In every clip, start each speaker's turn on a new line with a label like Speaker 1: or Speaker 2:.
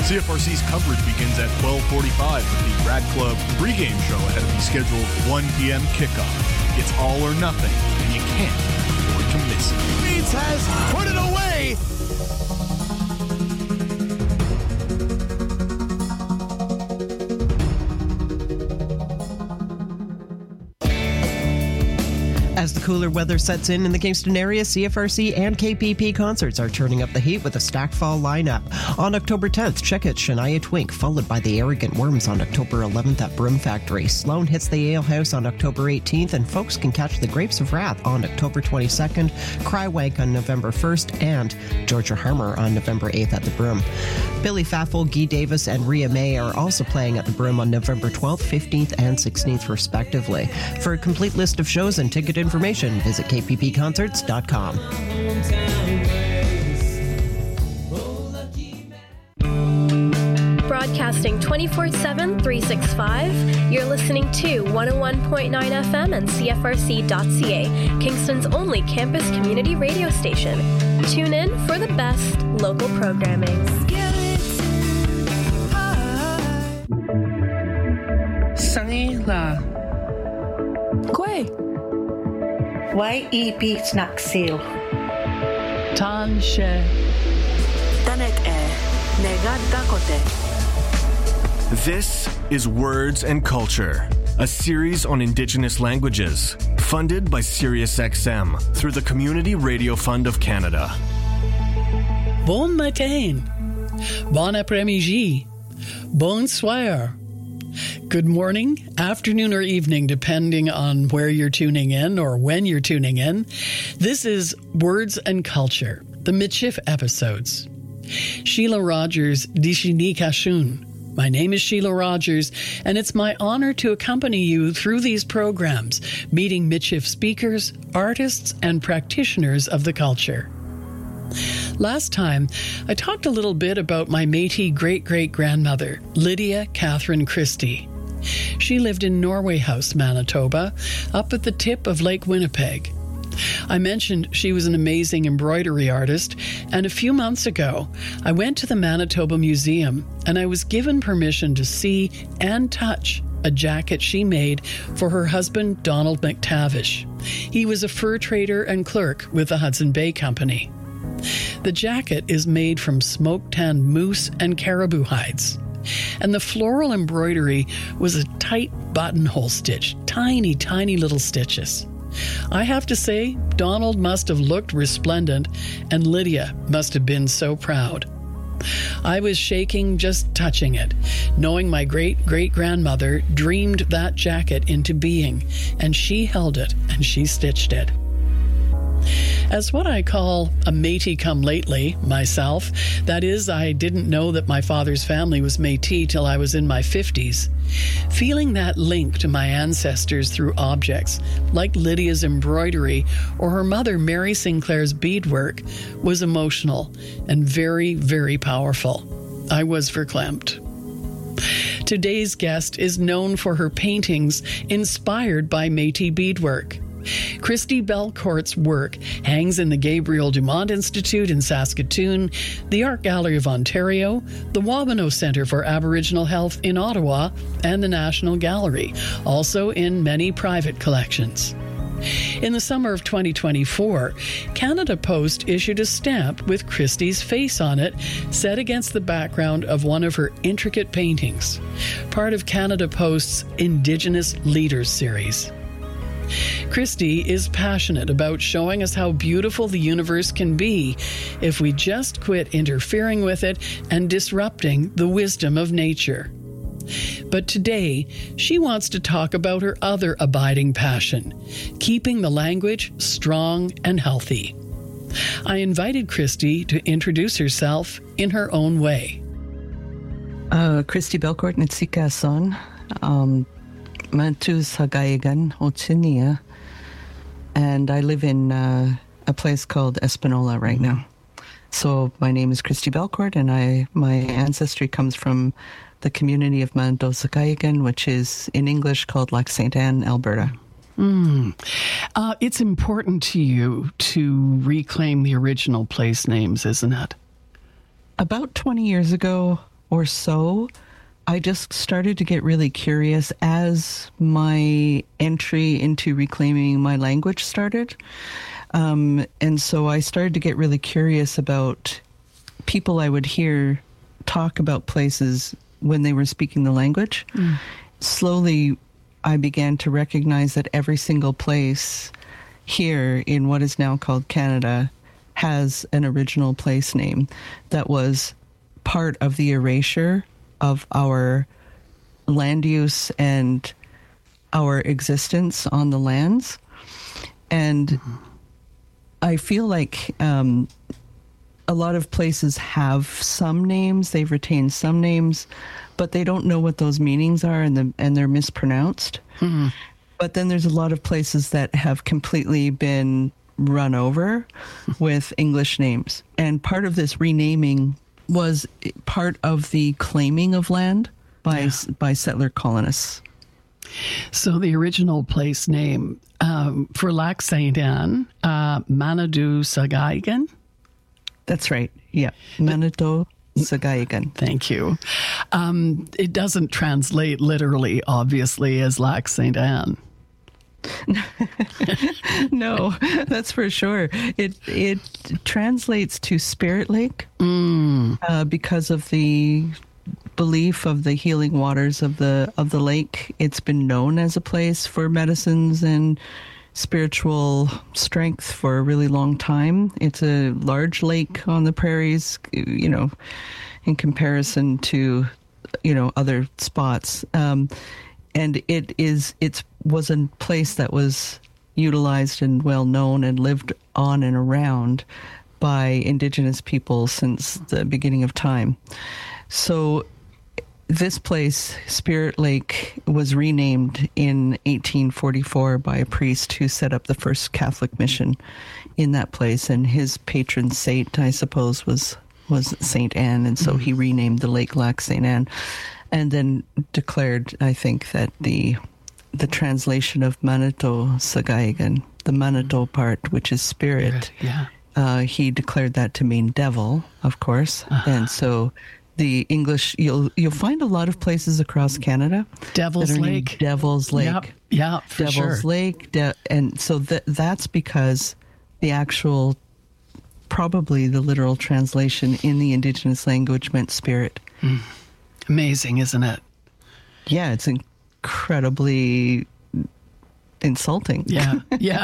Speaker 1: CFRC's coverage begins at 12:45 with the Rad Club pregame show ahead of the scheduled 1 p.m. kickoff. It's all or nothing, and you can't afford to miss it.
Speaker 2: Beats has put it away!
Speaker 3: As the cooler weather sets in the Kingston area, CFRC and KPP concerts are turning up the heat with a stacked fall lineup. On October 10th, check out Shania Twink, followed by the Arrogant Worms on October 11th at Broom Factory. Sloan hits the Ale House on October 18th, and folks can catch the Grapes of Wrath on October 22nd, Crywank on November 1st, and Georgia Harmer on November 8th at the Broom. Billy Faffel, Guy Davis, and Rhea May are also playing at the Broom on November 12th, 15th, and 16th, respectively. For a complete list of shows and ticket information, visit kppconcerts.com.
Speaker 4: Broadcasting 24/7, 365, you're listening to 101.9 FM and CFRC.ca, Kingston's only campus community radio station. Tune in for the best local programming.
Speaker 5: Sunny La.
Speaker 6: Kwe.
Speaker 7: Y-E beats Naxil.
Speaker 6: Tan She.
Speaker 7: Tanet e. Negad Dakote.
Speaker 1: This is Words and Culture, a series on Indigenous languages, funded by SiriusXM through the Community Radio Fund of Canada.
Speaker 5: Bon matin. Bon après-midi. Bonsoir. Good morning, afternoon, or evening, depending on where you're tuning in or when you're tuning in. This is Words and Culture, the Michif episodes. Sheila Rogers, Dishini Kashun. My name is Sheila Rogers, and it's my honor to accompany you through these programs, meeting Michif speakers, artists, and practitioners of the culture. Last time, I talked a little bit about my Métis great-great-grandmother, Lydia Catherine Christie. She lived in Norway House, Manitoba, up at the tip of Lake Winnipeg. I mentioned she was an amazing embroidery artist, and a few months ago, I went to the Manitoba Museum, and I was given permission to see and touch a jacket she made for her husband, Donald McTavish. He was a fur trader and clerk with the Hudson Bay Company. The jacket is made from smoke-tanned moose and caribou hides. And the floral embroidery was a tight buttonhole stitch, tiny, tiny little stitches. I have to say, Donald must have looked resplendent, and Lydia must have been so proud. I was shaking just touching it, knowing my great-great-grandmother dreamed that jacket into being, and she held it and she stitched it. As what I call a Métis come lately myself, that is, I didn't know that my father's family was Métis till I was in my 50s. Feeling that link to my ancestors through objects, like Lydia's embroidery or her mother Mary Sinclair's beadwork, was emotional and very, very powerful. I was verklempt. Today's guest is known for her paintings inspired by Métis beadwork. Christy Belcourt's work hangs in the Gabriel Dumont Institute in Saskatoon, the Art Gallery of Ontario, the Wabano Centre for Aboriginal Health in Ottawa, and the National Gallery, also in many private collections. In the summer of 2024, Canada Post issued a stamp with Christie's face on it, set against the background of one of her intricate paintings, part of Canada Post's Indigenous Leaders series. Christie is passionate about showing us how beautiful the universe can be if we just quit interfering with it and disrupting the wisdom of nature. But today, she wants to talk about her other abiding passion, keeping the language strong and healthy. I invited Christie to introduce herself in her own way.
Speaker 6: Christy Belcourt Nitsika son. Mantus Hagayagan, Ochinia, and I live in a place called Espanola right now. So my name is Christy Belcourt, and my ancestry comes from the community of Mantos Hagayagan, which is in English called Lac St. Anne, Alberta.
Speaker 5: It's important to you to reclaim the original place names, isn't it?
Speaker 6: About 20 years ago, or so, I just started to get really curious as my entry into reclaiming my language started. And so I started to get really curious about people I would hear talk about places when they were speaking the language. Slowly, I began to recognize that every single place here in what is now called Canada has an original place name that was part of the erasure of our land use and our existence on the lands. And I feel like a lot of places have some names, they've retained some names, but they don't know what those meanings are, and they're mispronounced. But then there's a lot of places that have completely been run over with English names. And part of this renaming was part of the claiming of land by settler colonists.
Speaker 5: So the original place name for Lac St. Anne, Manado Sagaigan?
Speaker 6: That's right. Yeah. Manado Sagaigan.
Speaker 5: Thank you. It doesn't translate literally, obviously, as Lac St. Anne.
Speaker 6: No, that's for sure. It translates to Spirit Lake because of the belief of the healing waters of the lake. It's been known as a place for medicines and spiritual strength for a really long time. It's a large lake on the prairies, you know, in comparison to, you know, other spots. And it was a place that was utilized and well known and lived on and around by Indigenous people since the beginning of time. So this place, Spirit Lake, was renamed in 1844 by a priest who set up the first Catholic mission in that place. And his patron saint, I suppose, was St. Anne. And so he renamed the lake Lac St. Anne. And then declared, I think, that the translation of Manado Sagaigan, the Manado part, which is spirit, he declared that to mean devil, of course. And so the English, you'll find a lot of places across Canada.
Speaker 5: Devil's Lake.
Speaker 6: Devil's Lake.
Speaker 5: Yep. Yeah, for
Speaker 6: Devil's
Speaker 5: sure.
Speaker 6: Lake. And so that's because the actual, probably the literal translation in the Indigenous language meant spirit.
Speaker 5: Amazing, isn't it?
Speaker 6: Yeah, it's incredibly insulting.
Speaker 5: Yeah.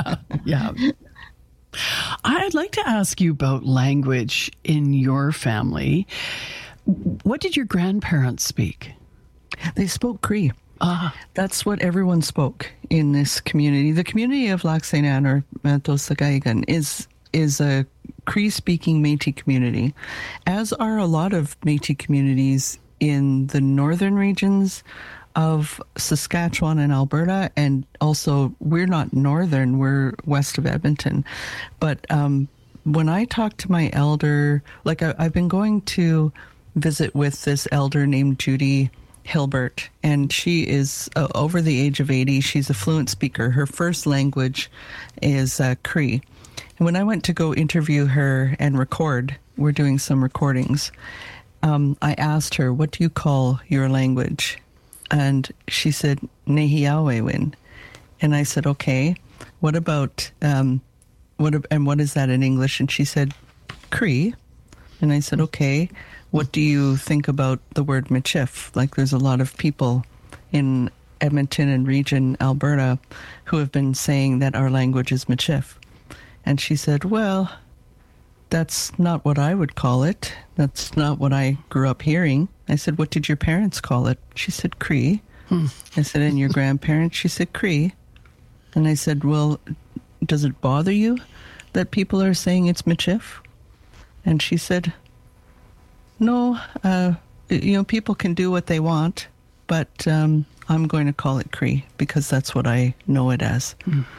Speaker 5: I'd like to ask you about language in your family. What did your grandparents speak?
Speaker 6: They spoke Cree. That's what everyone spoke in this community. The community of Lac St. Anne, or Manado Sagaigan, is a Cree-speaking Métis community, as are a lot of Métis communities in the northern regions of Saskatchewan and Alberta, and also we're not northern, we're west of Edmonton. But when I talk to my elder, like I've been going to visit with this elder named Judy Hilbert, and she is over the age of 80. She's a fluent speaker. Her first language is Cree. And when I went to go interview her and record, we're doing some recordings, I asked her, what do you call your language? And she said, Nehiawewin. And I said, okay, what about, what is that in English? And she said, Cree. And I said, okay, what do you think about the word Michif? Like, there's a lot of people in Edmonton and region, Alberta, who have been saying that our language is Michif. And she said, well, that's not what I would call it. That's not what I grew up hearing. I said, what did your parents call it? She said, Cree. I said, and your grandparents? She said, Cree. And I said, well, does it bother you that people are saying it's Michif? And she said, no, people can do what they want, but I'm going to call it Cree because that's what I know it as.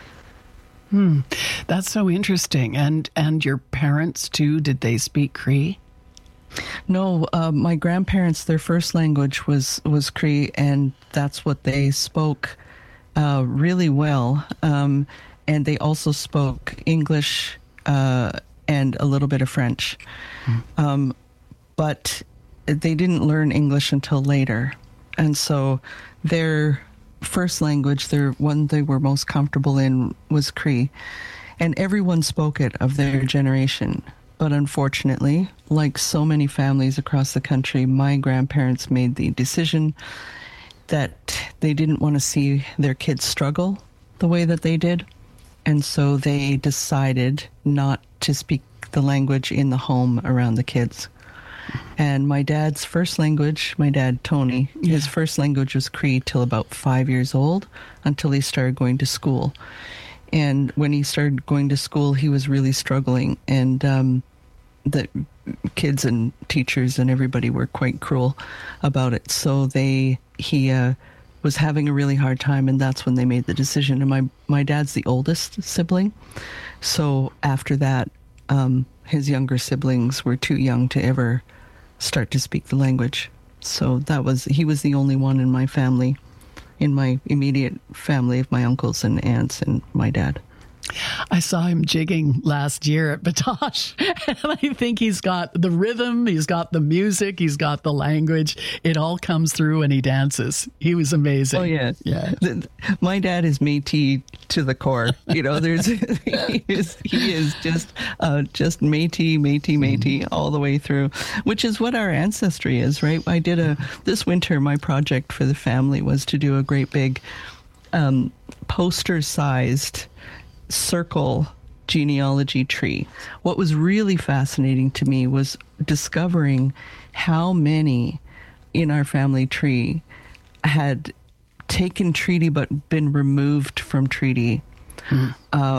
Speaker 5: That's so interesting. And your parents too, did they speak Cree?
Speaker 6: No, my grandparents, their first language was Cree, and that's what they spoke really well. And they also spoke English and a little bit of French. But they didn't learn English until later. And so their first language, their one they were most comfortable in, was Cree. And everyone spoke it of their generation. But unfortunately, like so many families across the country, my grandparents made the decision that they didn't want to see their kids struggle the way that they did. And so they decided not to speak the language in the home around the kids. And my dad's first language, my dad, Tony, his first language was Cree till about 5 years old, until he started going to school. And when he started going to school, he was really struggling. And the kids and teachers and everybody were quite cruel about it. So he was having a really hard time, and that's when they made the decision. And my dad's the oldest sibling. So after that, his younger siblings were too young to ever start to speak the language. So he was the only one in my family, in my immediate family of my uncles and aunts and my dad.
Speaker 5: I saw him jigging last year at Batoche, and I think he's got the rhythm, he's got the music, he's got the language. It all comes through when he dances. He was amazing.
Speaker 6: Oh, yeah. My dad is Métis to the core. He is just Métis all the way through, which is what our ancestry is, right? I did this winter, my project for the family was to do a great big poster-sized circle genealogy tree. What was really fascinating to me was discovering how many in our family tree had taken treaty but been removed from treaty in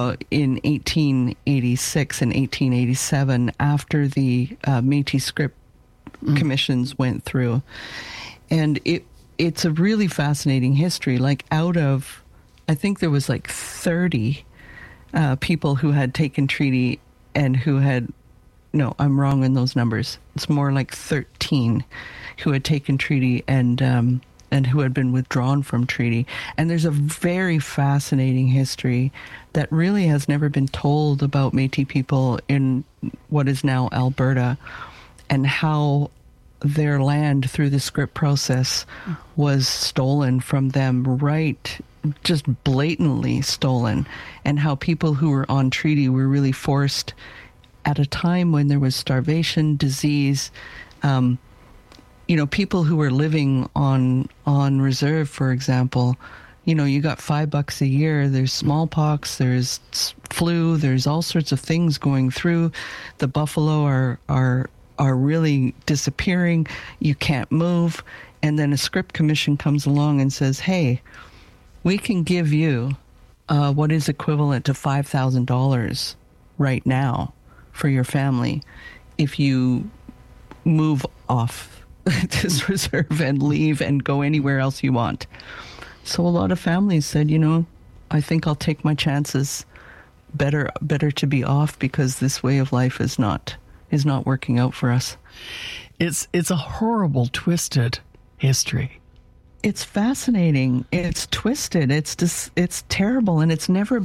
Speaker 6: 1886 and 1887 after the Métis script commissions went through. And it's a really fascinating history. Like, out of, I think there was like 30 people who had taken treaty and who had, no, I'm wrong in those numbers. It's more like 13 who had taken treaty and who had been withdrawn from treaty. And there's a very fascinating history that really has never been told about Métis people in what is now Alberta, and how their land through the script process was stolen from them, just blatantly stolen, and how people who were on treaty were really forced at a time when there was starvation, disease, people who were living on reserve, for example. You got $5 a year, there's smallpox, there's flu, there's all sorts of things going through. The buffalo are really disappearing. You can't move. And then a script commission comes along and says, hey, we can give you what is equivalent to $5,000 right now for your family if you move off this reserve and leave and go anywhere else you want. So a lot of families said, I think I'll take my chances. Better to be off, because this way of life is not working out for us.
Speaker 5: It's a horrible, twisted history.
Speaker 6: It's fascinating. It's twisted. It's terrible, and it's never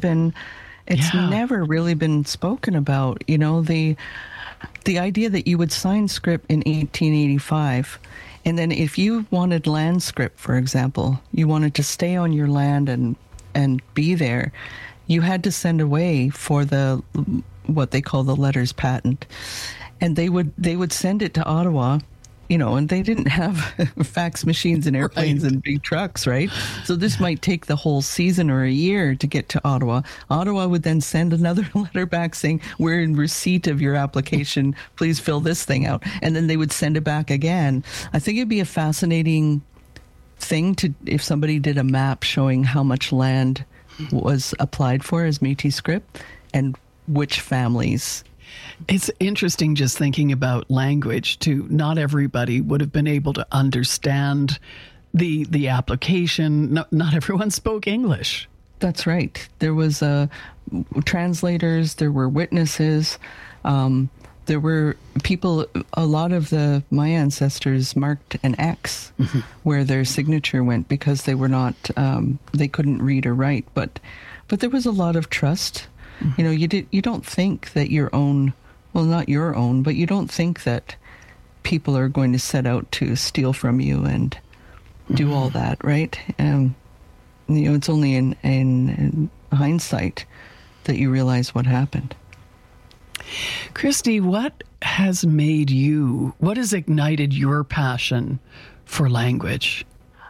Speaker 6: really been spoken about. The idea that you would sign script in 1885, and then if you wanted land script, for example, you wanted to stay on your land and be there, you had to send away for what they call the letters patent, and they would send it to Ottawa. And they didn't have fax machines and airplanes and big trucks, right? So this might take the whole season or a year to get to Ottawa. Ottawa would then send another letter back saying, we're in receipt of your application. Please fill this thing out. And then they would send it back again. I think it'd be a fascinating thing if somebody did a map showing how much land was applied for as Métis script and which families.
Speaker 5: It's interesting just thinking about language, too. Not everybody would have been able to understand the application. Not everyone spoke English.
Speaker 6: That's right. There was translators, there were witnesses, there were people, a lot of my ancestors marked an X where their signature went because they were not, they couldn't read or write. But there was a lot of trust. You don't think that your own, well, not your own, but you don't think that people are going to set out to steal from you and do all that, right? It's only in hindsight that you realize what happened.
Speaker 5: Christy, what has ignited your passion for language?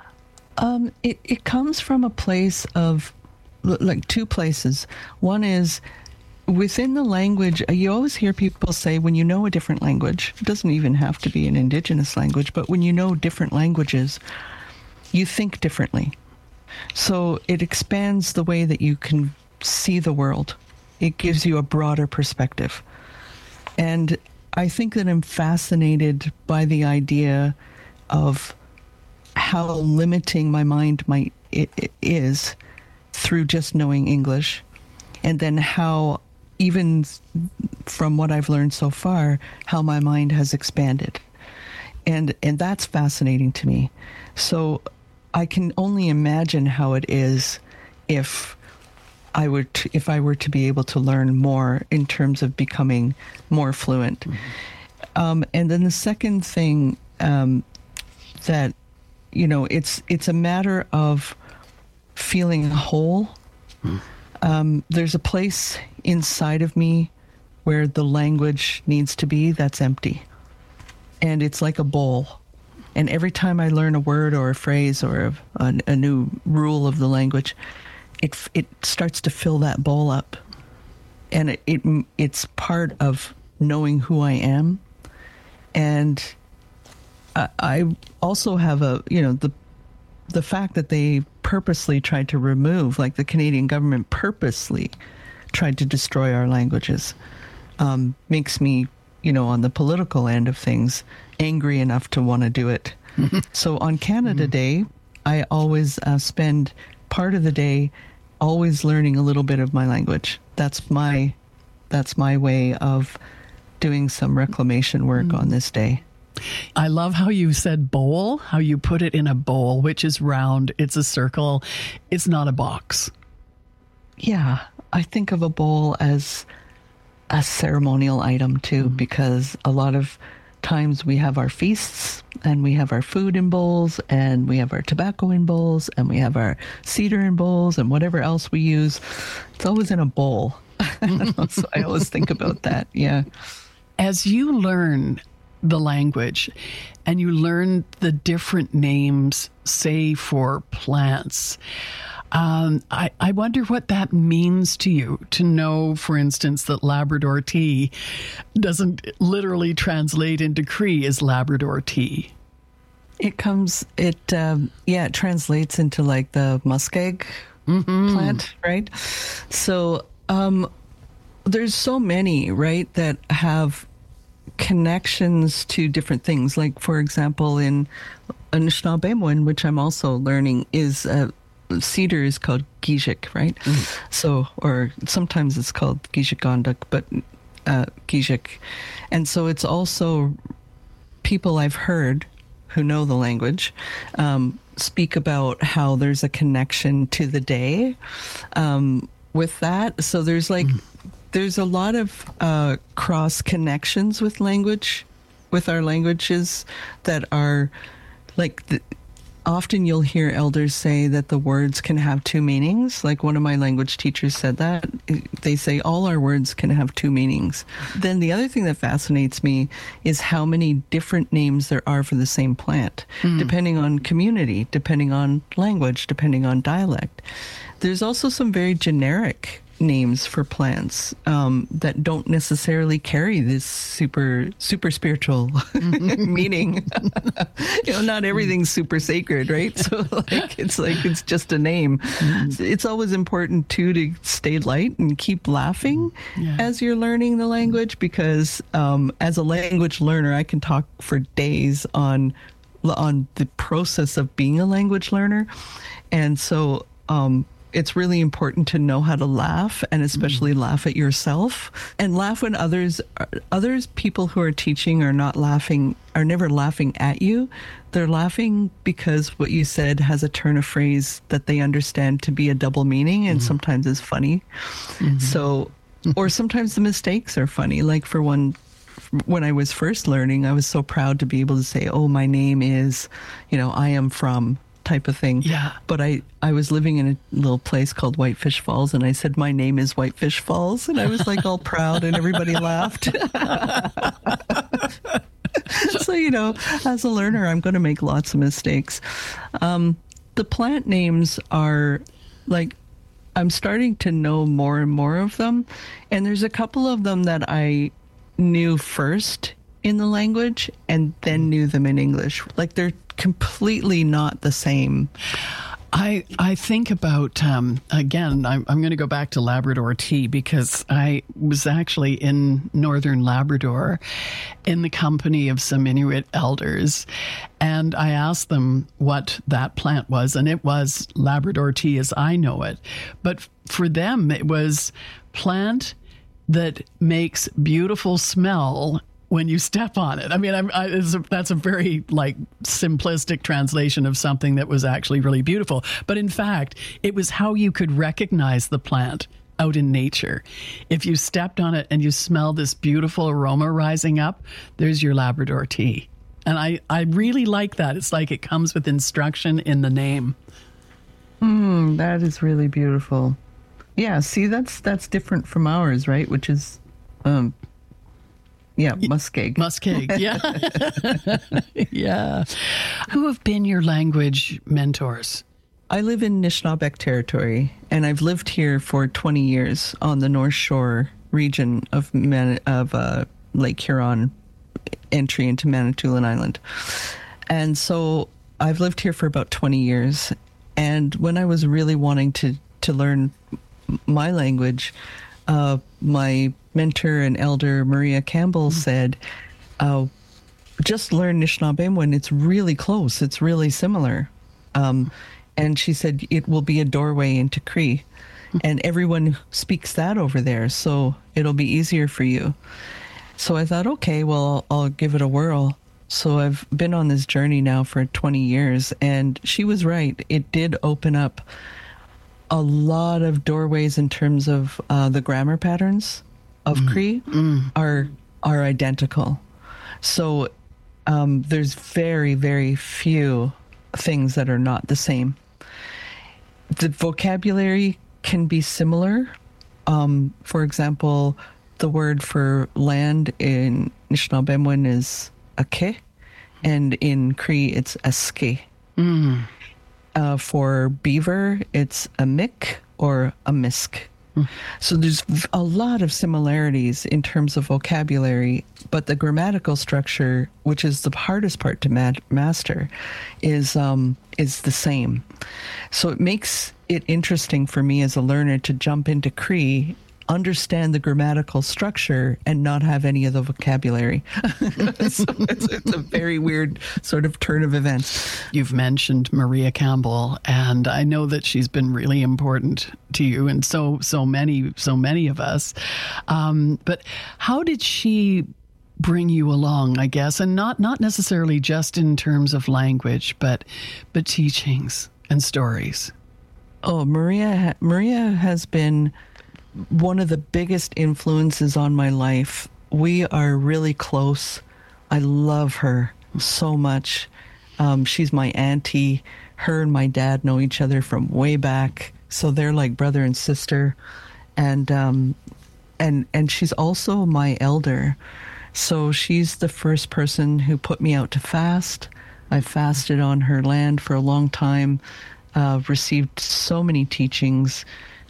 Speaker 6: It comes from a place of, like, two places. One is within the language. You always hear people say when you know a different language, it doesn't even have to be an Indigenous language, but when you know different languages, you think differently. So it expands the way that you can see the world. It gives you a broader perspective. And I think that I'm fascinated by the idea of how limiting my mind is through just knowing English, and then how, even from what I've learned so far, how my mind has expanded. And that's fascinating to me. So I can only imagine how it is if I were to be able to learn more in terms of becoming more fluent. And then the second thing, that, it's a matter of feeling whole. There's a place inside of me where the language needs to be that's empty. And it's like a bowl. And every time I learn a word or a phrase or a new rule of the language, it starts to fill that bowl up. And it's part of knowing who I am. And I also have the fact that they purposely tried to remove, like the Canadian government purposely tried to destroy our languages, makes me, on the political end of things, angry enough to want to do it. So on Canada Day, I always spend part of the day always learning a little bit of my language. That's my way of doing some reclamation work on this day.
Speaker 5: I love how you said bowl, how you put it in a bowl, which is round. It's a circle. It's not a box.
Speaker 6: Yeah, I think of a bowl as a ceremonial item too, because a lot of times we have our feasts and we have our food in bowls and we have our tobacco in bowls and we have our cedar in bowls and whatever else we use. It's always in a bowl. So I always think about that. Yeah.
Speaker 5: As you learn the language and you learn the different names, say, for plants, I wonder what that means to you, to know, for instance, that Labrador tea doesn't literally translate into Cree as Labrador tea.
Speaker 6: It translates into like the muskeg plant, right? So there's so many, right, that have connections to different things. Like, for example, in Anishinaabemowin, which I'm also learning, is cedar is called gijik, right? So, or sometimes it's called gijikandak, but gijik. And so it's also people I've heard who know the language speak about how there's a connection to the day with that. So there's there's a lot of cross connections with language, with our languages, that are like, often you'll hear elders say that the words can have two meanings. Like one of my language teachers said that. They say all our words can have two meanings. Then the other thing that fascinates me is how many different names there are for the same plant, depending on community, depending on language, depending on dialect. There's also some very generic names for plants that don't necessarily carry this super spiritual meaning. Not everything's super sacred, right? So it's just a name. It's always important too to stay light and keep laughing as you're learning the language, because as a language learner, I can talk for days on the process of being a language learner, and so it's really important to know how to laugh, and especially laugh at yourself, and laugh when others people who are teaching are never laughing at you. They're laughing because what you said has a turn of phrase that they understand to be a double meaning, and sometimes is funny. So, or sometimes the mistakes are funny. Like for when I was first learning, I was so proud to be able to say, oh, my name is, I am from type of thing.
Speaker 5: Yeah.
Speaker 6: But I was living in a little place called Whitefish Falls, and I said, my name is Whitefish Falls. And I was like all proud, and everybody laughed. So, as a learner, I'm going to make lots of mistakes. The plant names are like, I'm starting to know more and more of them. And there's a couple of them that I knew first in the language and then knew them in English. Like, they're completely not the same.
Speaker 5: I think about, again, I'm going to go back to Labrador tea, because I was actually in northern Labrador in the company of some Inuit elders, and I asked them what that plant was, and it was Labrador tea as I know it. But for them, it was plant that makes beautiful smell when you step on it. I mean, that's a very simplistic translation of something that was actually really beautiful. But in fact, it was how you could recognize the plant out in nature. If you stepped on it and you smell this beautiful aroma rising up, there's your Labrador tea. And I really like that. It's like it comes with instruction in the name.
Speaker 6: That is really beautiful. Yeah, see, that's different from ours, right? Which is muskeg.
Speaker 5: Muskeg, yeah. Yeah. Who have been your language mentors?
Speaker 6: I live in Anishinaabeg territory, and I've lived here for 20 years on the North Shore region of Lake Huron, entry into Manitoulin Island. And so I've lived here for about 20 years. And when I was really wanting to learn my language, my mentor and elder, Maria Campbell, said, just learn Anishinaabe. It's really close. It's really similar. And she said, it will be a doorway into Cree. And everyone speaks that over there, so it'll be easier for you. So I thought, okay, well, I'll give it a whirl. So I've been on this journey now for 20 years, and she was right. It did open up a lot of doorways in terms of the grammar patterns of Cree are identical. So there's very, very few things that are not the same. The vocabulary can be similar. For example, the word for land in Anishinaabe is ake, and in Cree it's aske. For beaver, it's a mick or a misk. So there's a lot of similarities in terms of vocabulary, but the grammatical structure, which is the hardest part to master, is the same. So it makes it interesting for me as a learner to jump into Cree, understand the grammatical structure, and not have any of the vocabulary. So it's a very weird sort of turn of events.
Speaker 5: You've mentioned Maria Campbell, and I know that she's been really important to you and so many of us. But how did she bring you along, I guess, and not necessarily just in terms of language, but teachings and stories?
Speaker 6: Oh, Maria has been one of the biggest influences on my life. We are really close. I love her so much. She's my auntie. Her and my dad know each other from way back, so they're like brother and sister. And she's also my elder. So she's the first person who put me out to fast. I fasted on her land for a long time. Received so many teachings.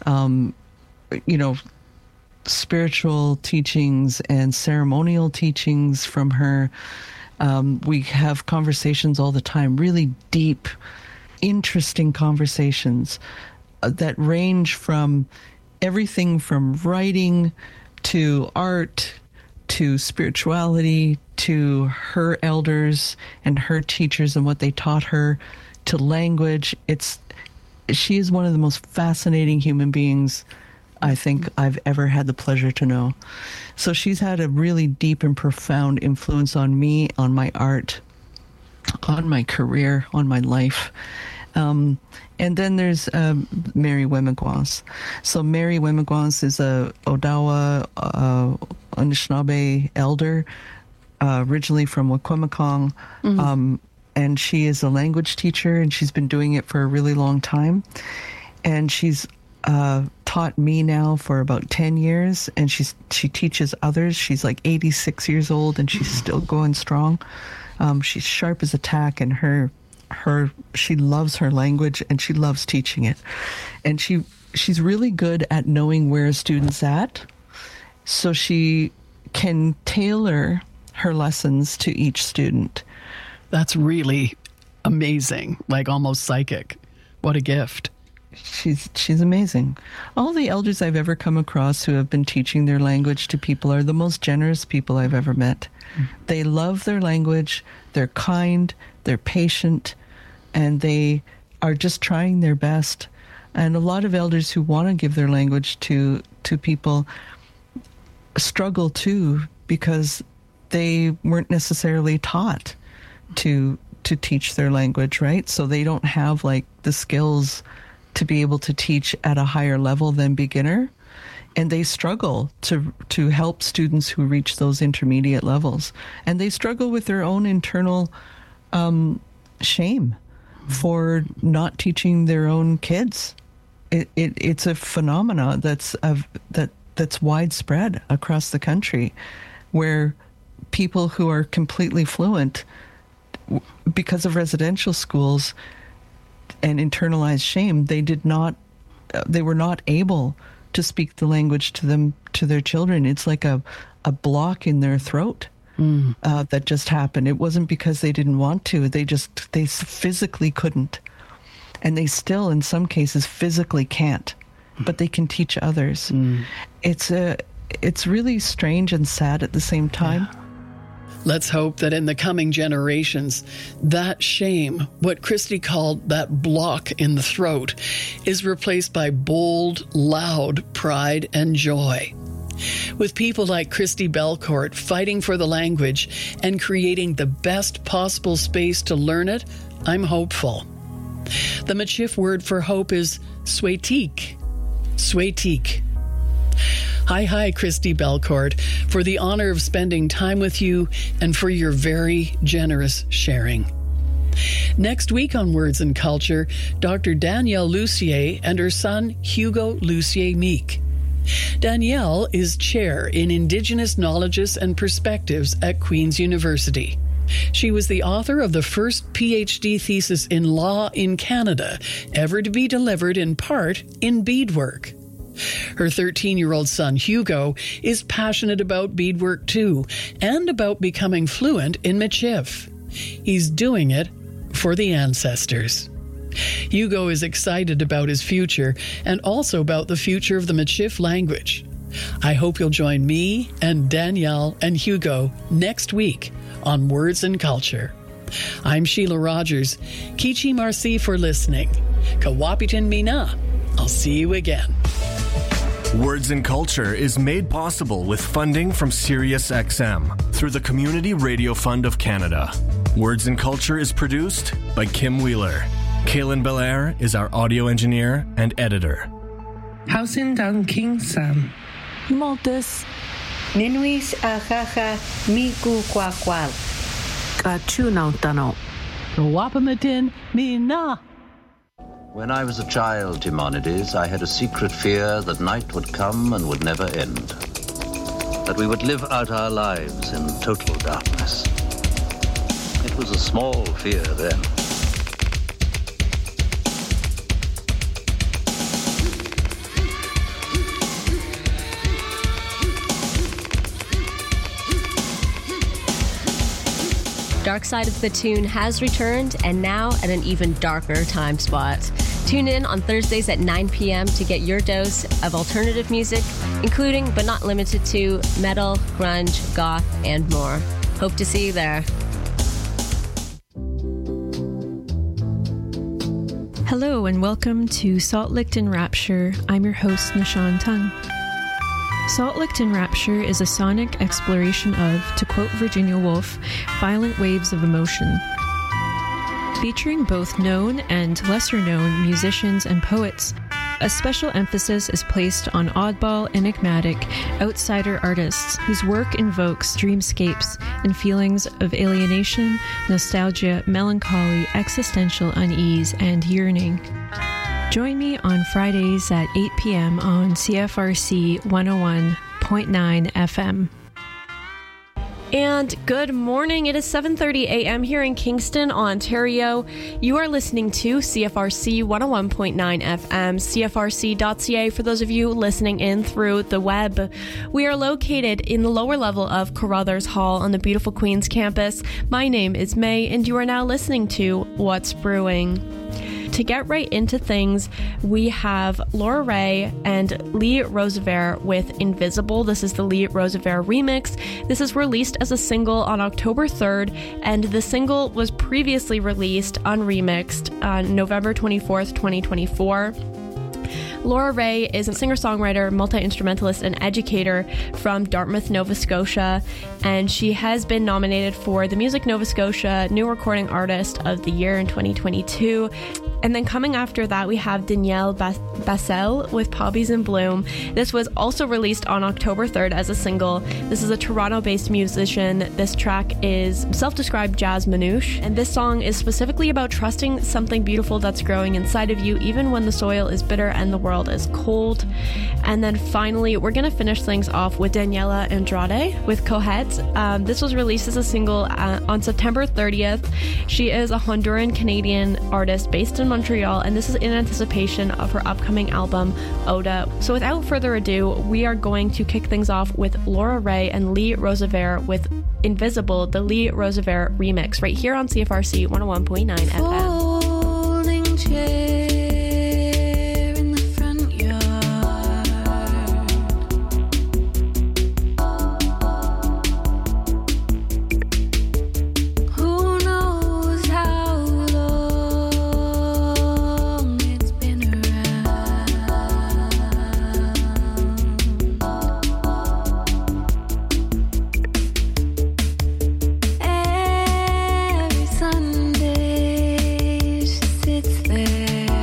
Speaker 6: Spiritual teachings and ceremonial teachings from her. We have conversations all the time, really deep, interesting conversations that range from everything from writing to art to spirituality to her elders and her teachers and what they taught her to language. She is one of the most fascinating human beings I think I've ever had the pleasure to know. So she's had a really deep and profound influence on me, on my art, on my career, on my life. And then there's Mary Wemigwas. So Mary Wemigwas is a Odawa Anishinaabe elder, originally from Wikwemikong. And she is a language teacher, and she's been doing it for a really long time. And she's taught me now for about 10 years, and she teaches others. She's like 86 years old, and she's still going strong. She's sharp as a tack, and she loves her language, and she loves teaching it. And she's really good at knowing where a student's at, so she can tailor her lessons to each student.
Speaker 5: That's really amazing, like almost psychic. What a gift.
Speaker 6: She's amazing. All the elders I've ever come across who have been teaching their language to people are the most generous people I've ever met. They love their language, they're kind, they're patient, and they are just trying their best. And a lot of elders who want to give their language to people struggle too, because they weren't necessarily taught to teach their language, right? So they don't have like the skills to be able to teach at a higher level than beginner, and they struggle to help students who reach those intermediate levels, and they struggle with their own internal shame for not teaching their own kids. It's a phenomena that's widespread across the country, where people who are completely fluent, because of residential schools and internalized shame, they were not able to speak the language to their children. It's like a block in their throat that just happened. It wasn't because they didn't want to. They physically couldn't, and they still, in some cases, physically can't. But they can teach others. It's really strange and sad at the same time.
Speaker 5: Yeah. Let's hope that in the coming generations, that shame, what Christy called that block in the throat, is replaced by bold, loud pride and joy. With people like Christy Belcourt fighting for the language and creating the best possible space to learn it, I'm hopeful. The Michif word for hope is Swetik. Swetik. Hi, Christy Belcourt, for the honor of spending time with you and for your very generous sharing. Next week on Words and Culture, Dr. Danielle Lucier and her son, Hugo Lucier-Meek. Danielle is chair in Indigenous Knowledges and Perspectives at Queen's University. She was the author of the first PhD thesis in law in Canada ever to be delivered in part in beadwork. Her 13-year-old son, Hugo, is passionate about beadwork too, and about becoming fluent in Michif. He's doing it for the ancestors. Hugo is excited about his future and also about the future of the Michif language. I hope you'll join me and Danielle and Hugo next week on Words and Culture. I'm Sheila Rogers. Kichi Marci for listening. Kawapitin Mina. I'll see you again.
Speaker 1: Words and Culture is made possible with funding from SiriusXM through the Community Radio Fund of Canada. Words and Culture is produced by Kim Wheeler. Kaylin Belair is our audio engineer and editor.
Speaker 8: Hausin Down King Sam.
Speaker 7: Maltes.
Speaker 9: Ninuis ahaha miku kwakwal.
Speaker 7: Kachunautano.
Speaker 5: Kawapamatin Mina.
Speaker 10: When I was a child, Timonides, I had a secret fear that night would come and would never end. That we would live out our lives in total darkness. It was a small fear then.
Speaker 4: Dark Side of the Tune has returned, and now at an even darker time spot. Tune in on Thursdays at 9 p.m. to get your dose of alternative music, including but not limited to metal, grunge, goth, and more. Hope to see you there.
Speaker 11: Hello and welcome to Salt Licked in Rapture. I'm your host, Nishan Tung. Salt Licked in Rapture is a sonic exploration of, to quote Virginia Woolf, violent waves of emotion. featuring both known and lesser-known musicians and poets. A special emphasis is placed on oddball, enigmatic, outsider artists whose work invokes dreamscapes and feelings of alienation, nostalgia, melancholy, existential unease, and yearning. Join me on Fridays at 8 p.m. on CFRC 101.9 FM.
Speaker 12: And good morning. It is 7:30 a.m. here in Kingston, Ontario. You are listening to CFRC 101.9 FM, CFRC.ca for those of you listening in through the web. We are located in the lower level of Carruthers Hall on the beautiful Queen's campus. My name is May, and you are now listening to What's Brewing. To get right into things, we have Laura Ray and Lee Rosevere with Invisible. This is the Lee Rosevere remix. This is released as a single on October 3rd, and the single was previously released unremixed on November 24th, 2024. Laura Ray is a singer-songwriter, multi-instrumentalist, and educator from Dartmouth, Nova Scotia, and she has been nominated for the Music Nova Scotia New Recording Artist of the Year in 2022. And then coming after that, we have Danielle Bassel with Poppies in Bloom. This was also released on October 3rd as a single. This is a Toronto-based musician. This track is self-described jazz manouche, and this song is specifically about trusting something beautiful that's growing inside of you, even when the soil is bitter and the world is cold. And then finally, we're going to finish things off with Daniela Andrade with Cohet. This was released as a single on September 30th. She is a Honduran-Canadian artist based in Montreal, and this is in anticipation of her upcoming album, Oda. So without further ado, we are going to kick things off with Laura Ray and Lee Rosevere with Invisible, the Lee Rosevere remix, right here on CFRC 101.9 FM.
Speaker 13: Folding chair. Sunday, she sits there.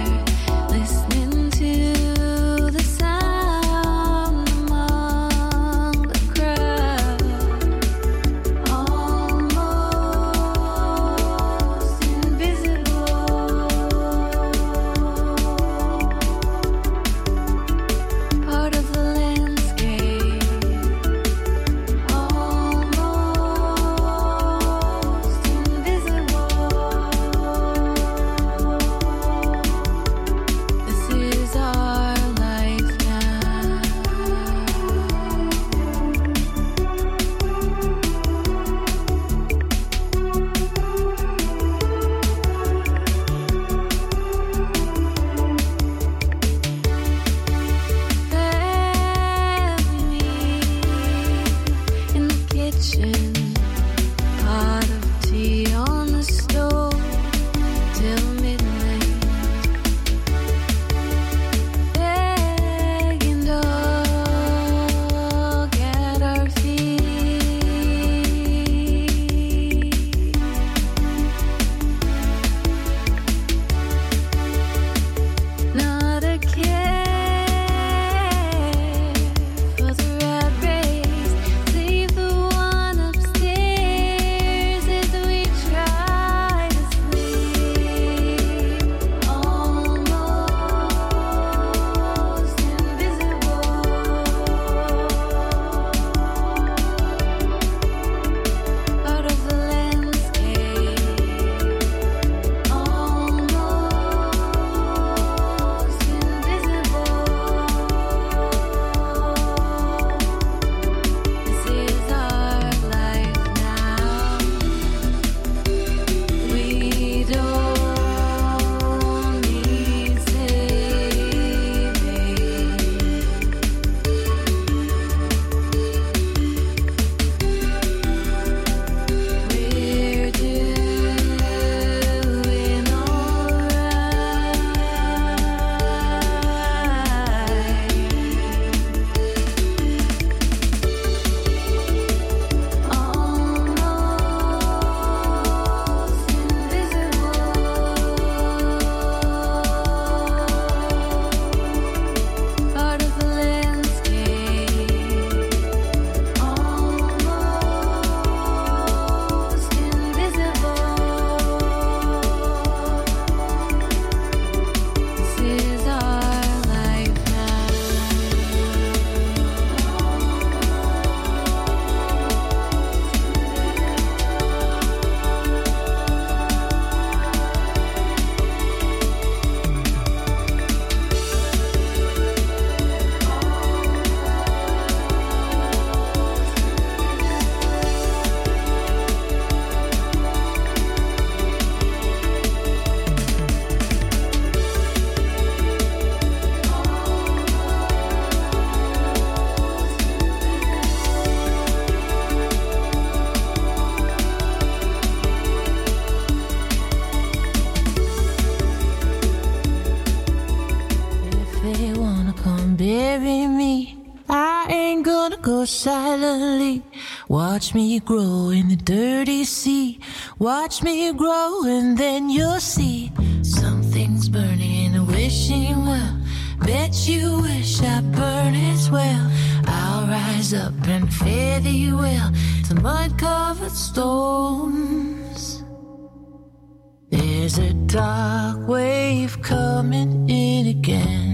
Speaker 13: Watch me grow in the dirty sea. Watch me grow and then you'll see something's burning in a wishing well. Bet you wish I burn as well. I'll rise up and fare thee well to mud-covered stones. There's a dark wave coming in again.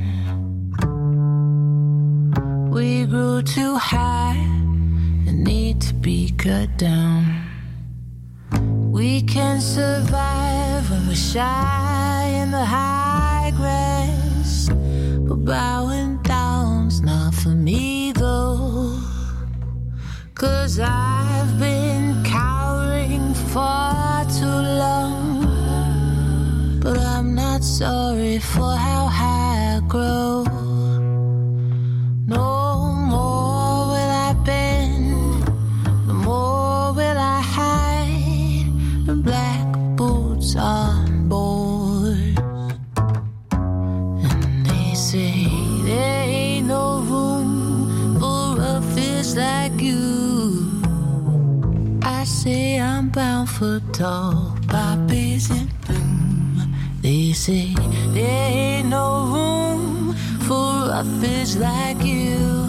Speaker 13: We grew too high and need to be cut down. We can survive when we're shy in the high grass, but bowing down's not for me though. 'Cause I've been cowering far too long, but I'm not sorry for how high I grow. No more will I bend, no more will I hide the black boots on board. And they say there ain't no room for a fish like you. I say I'm bound for tall poppies in bloom. They say there ain't no room for a fish like you.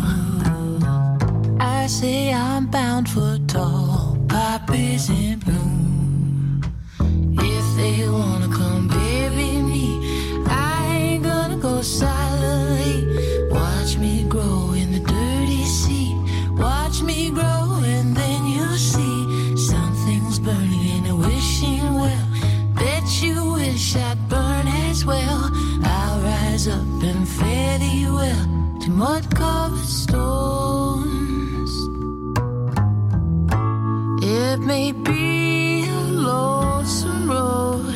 Speaker 13: I say I'm bound for tall poppies in bloom. If they wanna come bury me, I ain't gonna go silently. Watch me grow in the dirty sea. Watch me grow and then you'll see something's burning in a wishing well. Bet you wish I'd burn as well. I'll rise up and fare thee well to mud-covered stones. It may be a lonesome road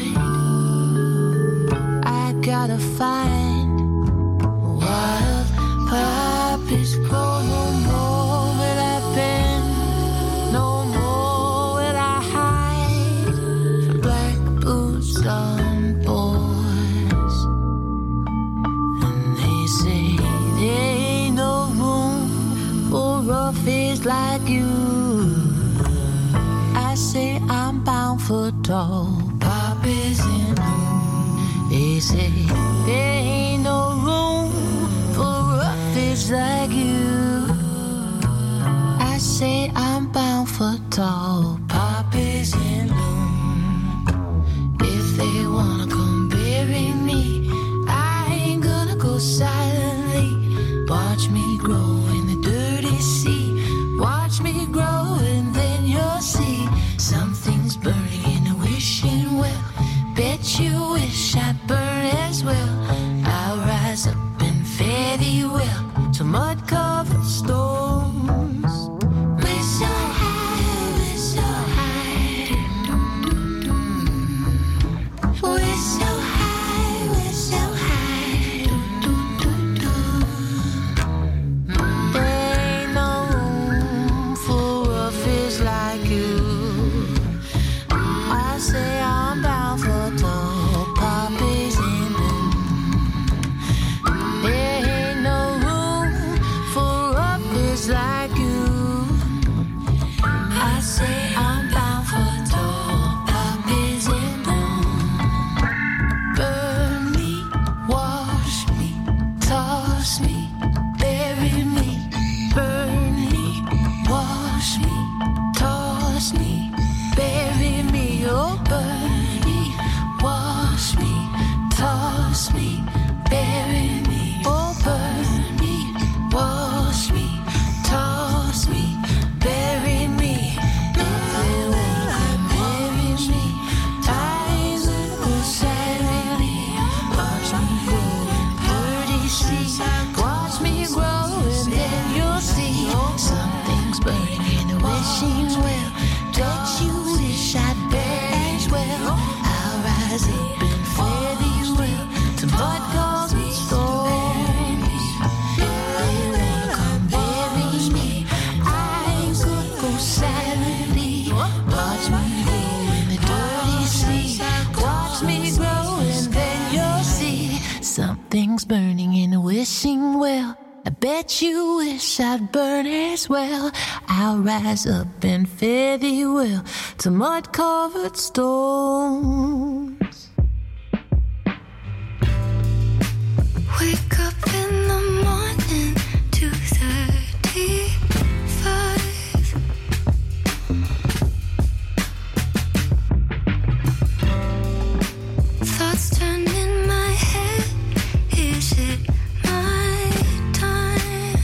Speaker 13: I gotta find. Wild poppies grow, no more will I bend, no more will I hide for black boots on boards. And they say there ain't no room for rough fish like you. I say I'm bound for tall poppies in bloom. They say there ain't no room for rough fish like you. I say I'm bound for tall poppies in bloom. If they wanna come bury me, I ain't gonna go silently. Watch me grow in the dirty sea. Watch me grow and then you'll see something's burning in a wishing well. Bet you wish I'd burn as well. I'll rise up and fare thee well to mud-covered stones. We're so high, we're so high. We're so high, we're so high. There ain't no room for a fish like you. I say I'm bound for tall poppies in bloom. There ain't no room for a fish like you. I say I'm bound for tall poppies in bloom. Burn me, wash me, toss me, bury me. Burn me, wash me, toss me, bury me. Oh, burn me, wash me, toss me, bury me. Oh, burn me, wash me, toss me, bury me. If they wanna come bury me, I ain't gonna go silently. Watch me grow in dirty sea. Watch me grow and then you'll see something's burning in a wishing well. Bet you wish I'd burn as well. I'll rise up and fare thee well to mud-covered stones. If they wanna come bury me, I ain't gonna go silently. Watch me grow in the dirty sea. Watch me grow and then you'll see something's burning in a wishing well. I bet you wish I'd burn as well. I'll rise up and fare thee well to mud-covered stones. Wake up in the morning, 2:35. Thoughts turn in my head. Is it my time?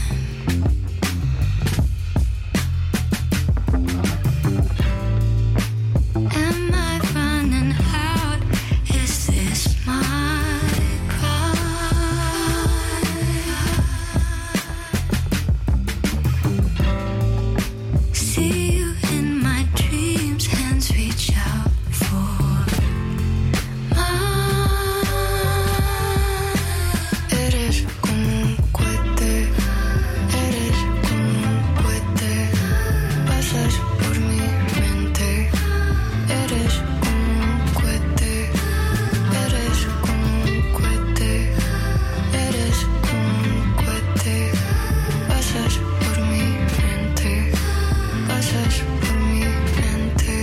Speaker 13: Am I running out? Is this my crime? See you in my dreams, hands reach out for eres como un cohete, eres como un cohete, pasas por mi mente, eres como un cohete, eres como un cohete, eres como un cohete, pasas por mi mente, pasas por mi mente.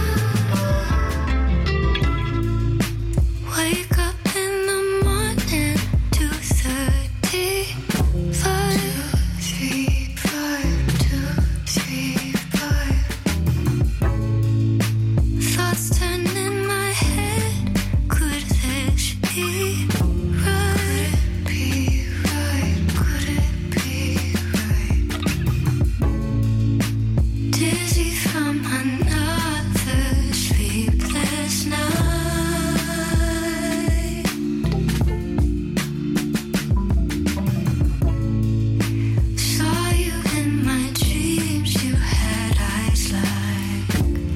Speaker 13: Wake up in the morning, 2:35, 2:35. Thoughts turn in my head. Could this be right? Could it be right? Dizzy from another sleepless night. Saw you in my dreams, you had eyes like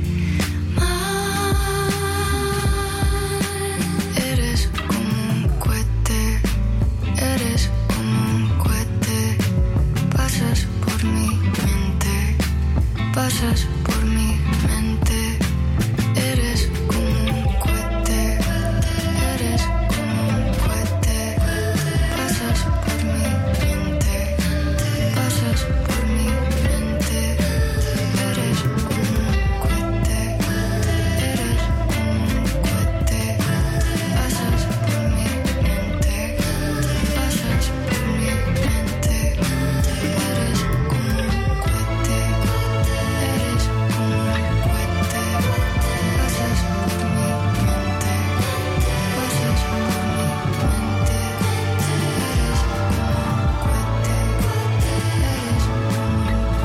Speaker 13: mine. Eres como un cohete, eres como un cohete, pasas por mi mente, pasas por mi mente. Eres como un cohete, eres como un cohete, pasas por mi mente, pasas por mi mente. Eres como un cohete, eres como un cohete, pasas por mi mente, pasas por mi mente. Eres como un cohete, eres como un cohete, pasas por mi mente, pasas por mi mente. Eres como un cohete, eres como un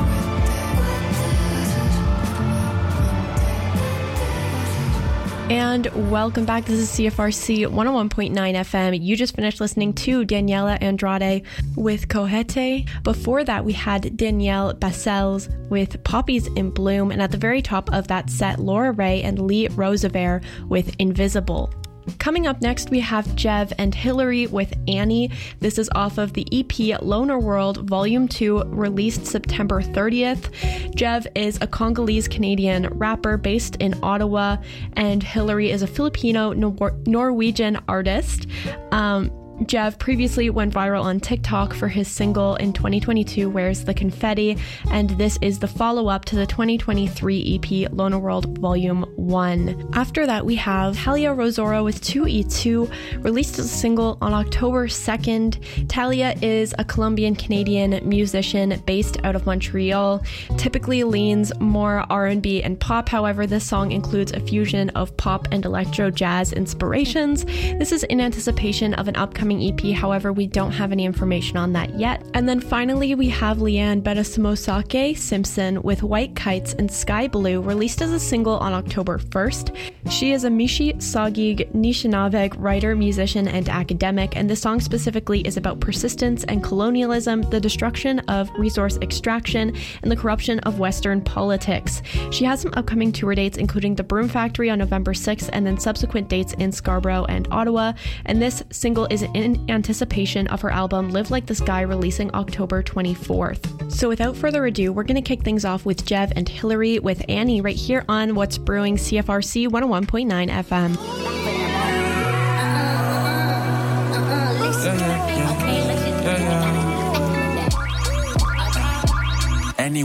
Speaker 12: And welcome back. This is CFRC 101.9 FM. You just finished listening to Daniela Andrade with Cohete. Before that, we had Danielle Basels with Poppies in Bloom. And at the very top of that set, Laura Ray and Lee Roosevelt with Invisible. Coming up next, we have Jev and Hillary with Annie. This is off of the EP Loner World Volume 2, released September 30th. Jev is a Congolese-Canadian rapper based in Ottawa, and Hillary is a Filipino-Norwegian artist. Jev previously went viral on TikTok for his single in 2022, Where's the Confetti? And this is the follow-up to the 2023 EP, Loner World Volume 1. After that, we have Talia Rosora with 2E2, released as a single on October 2nd. Talia is a Colombian-Canadian musician based out of Montreal, typically leans more R&B and pop. However, this song includes a fusion of pop and electro jazz inspirations. This is in anticipation of an upcoming EP, however, we don't have any information on that yet. And then finally, we have Leanne Bedasimosake Simpson with White Kites and Sky Blue, released as a single on October 1st. She is a Mishi Sagig Nishinabeg writer, musician, and academic, and the song specifically is about persistence and colonialism, the destruction of resource extraction, and the corruption of Western politics. She has some upcoming tour dates, including the Broom Factory on November 6th, and then subsequent dates in Scarborough and Ottawa, and this single is in anticipation of her album Live Like the Sky, releasing October 24th. So without further ado, we're going to kick things off with Jev and Hillary with Annie right here on What's Brewing, CFRC 101.9 FM.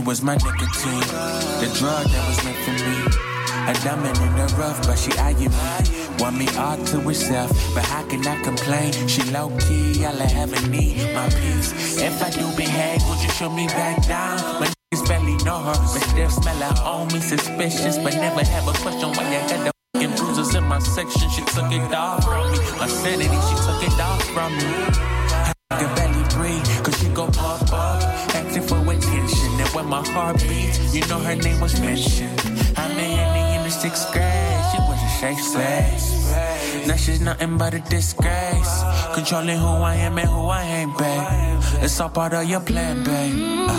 Speaker 14: was my nicotine, the drug that was meant for me. A diamond in the rough, but she eyeing me. Want me all to herself, but how can I complain? She low-key, all I ever need, my peace. If I do behave, would you show me back down? When niggas barely know her, but still smell her on me. Suspicious, but never have a question why you got the f***ing bruises in my section. She took it all from me. My sanity, she took it all from me. I can barely breathe, cause she go pop up, asking for attention. And when my heart beats, you know her name was mentioned. I'm in the 6th grade, she was a safe space. Now she's nothing but a disgrace, controlling who I am and who I ain't, babe. It's all part of your plan, babe.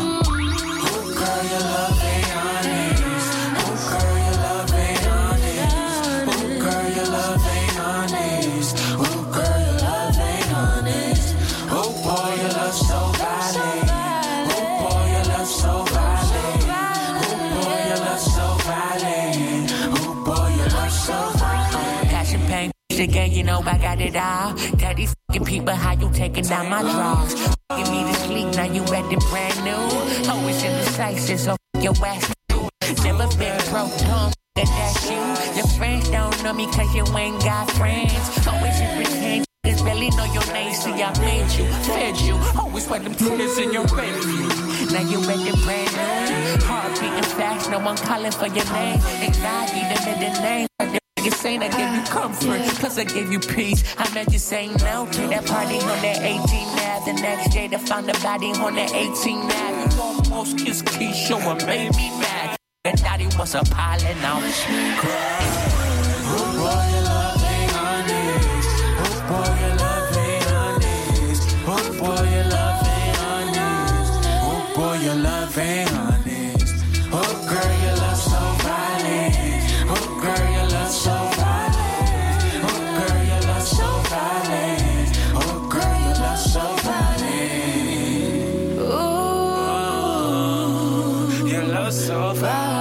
Speaker 14: Oh, girl, your love ain't honest. Oh, girl, your love ain't honest. Oh, girl, your love ain't honest. Oh, girl, your love ain't honest. Oh, boy, your love so violent. Oh, boy, your love so violent. Oh, boy, your love so violent. Oh, boy, your love so violent. Passion, pain, again, you know I got it all. Tell these fucking people how you taking down my drugs. Give me to sleep, now you acting brand new. Always indecisive, so your ass too. Never been broke, don't that's you. Your friends don't know me cause you ain't got friends. Always in pretend. Niggas barely know your name, see I made you, fed you. Always wear them tears in your face. Now you acting brand new. Heart beating fast, no one calling for your name. Anxiety, the middle name. Niggas ain't I gave you comfort, plus I gave you peace. I met you saying no to that party on that 18th Ave. The next day they found a body on that 18th Ave. You almost kissed Keisha and made me mad. And thought he was a pilot, now she cried. Oh boy, your love ain't honest. Oh boy, your love ain't honest. Oh boy, your love ain't honest. Oh boy, your love ain't honest. Oh girl, your love so violent. Oh girl, your love so violent. Oh girl, your love so violent. Oh girl, your love so violent. Oh, your love so violent.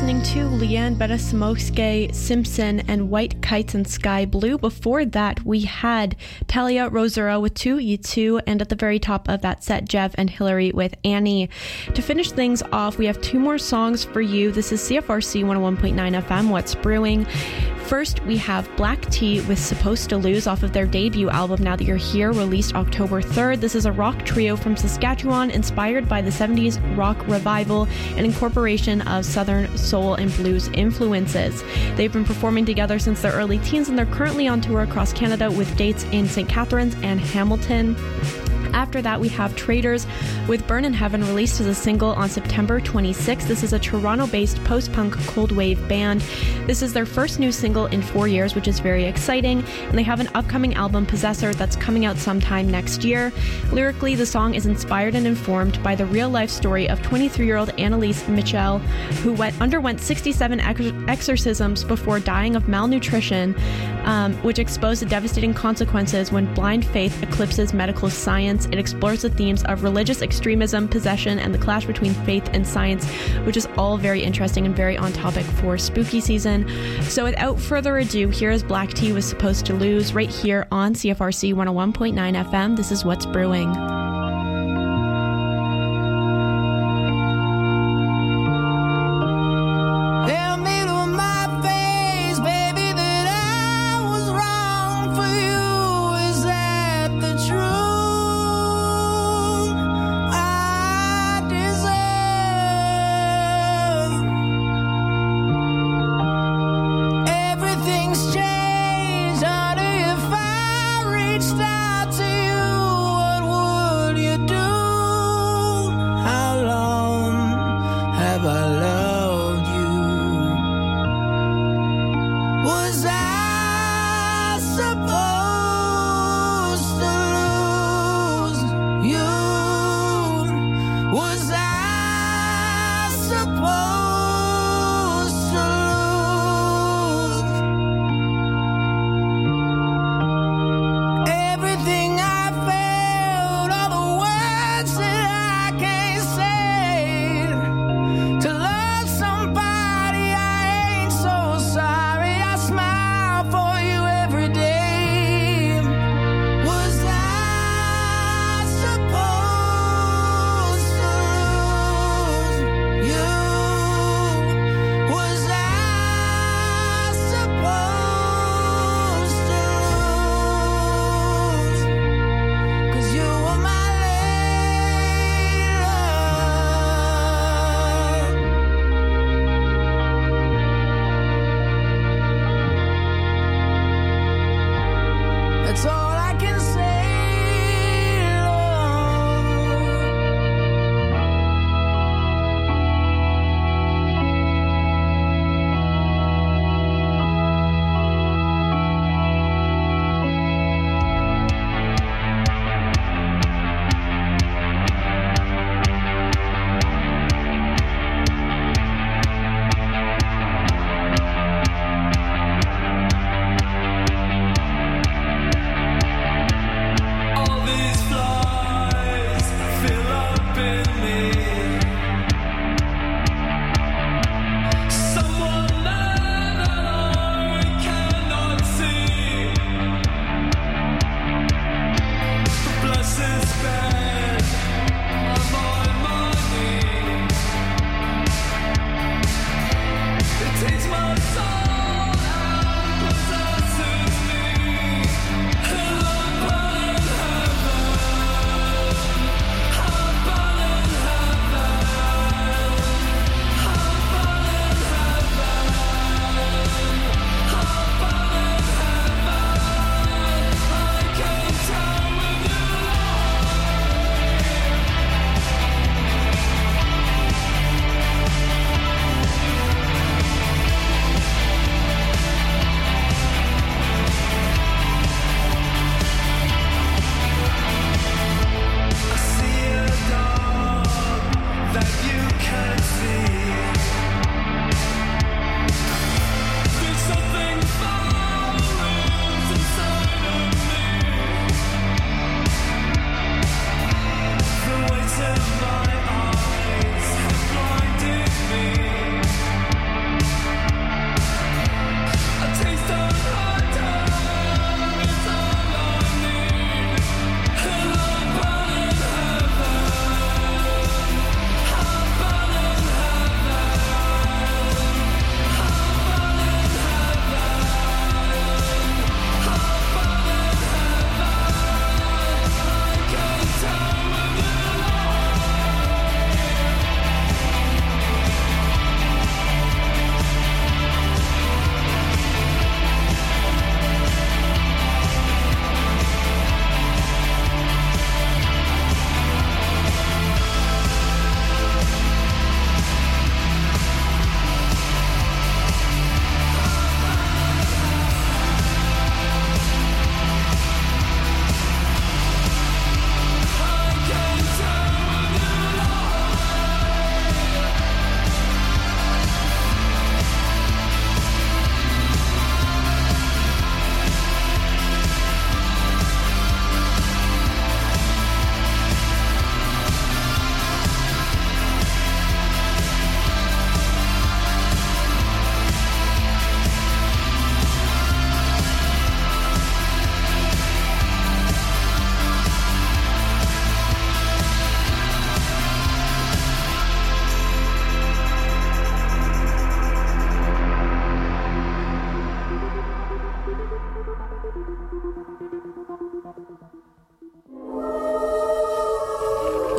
Speaker 12: listening to Leanne Beresimoske, Simpson, and White Kites and Sky Blue. Before that, we had Talia Rosura with 2E2, and at the very top of that set, Jeff and Hillary with Annie. To finish things off, we have two more songs for you. This is CFRC 101.9 FM, What's Brewing. First, we have Black Tea with Supposed to Lose off of their debut album, Now That You're Here, released October 3rd. This is a rock trio from Saskatchewan, inspired by the 70s rock revival and incorporation of Southern soul and blues influences. They've been performing together since their early teens, and they're currently on tour across Canada with dates in St. Catharines and Hamilton. After that, we have Traders with Burn in Heaven, released as a single on September 26th. This is a Toronto-based post-punk cold wave band. This is their first new single in 4 years, which is very exciting, and they have an upcoming album, Possessor, that's coming out sometime next year. Lyrically, the song is inspired and informed by the real-life story of 23-year-old Annalise Mitchell, who underwent 67 exorcisms before dying of malnutrition, which exposed the devastating consequences when blind faith eclipses medical science. It explores the themes of religious extremism, possession, and the clash between faith and science, which is all very interesting and very on topic for spooky season. So without further ado, here is Black Tea with Supposed to Lose right here on CFRC 101.9 FM. This is What's Brewing.
Speaker 13: Changed, honey, if I reached out to you, what would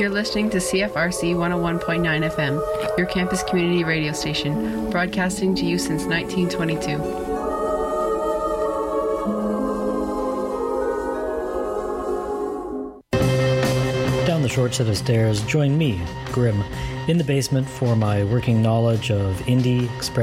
Speaker 15: You're listening to CFRC 101.9 FM, your campus community radio station, broadcasting to you since 1922.
Speaker 16: Down the short set of stairs, join me, Grim, in the basement for my working knowledge of indie, express,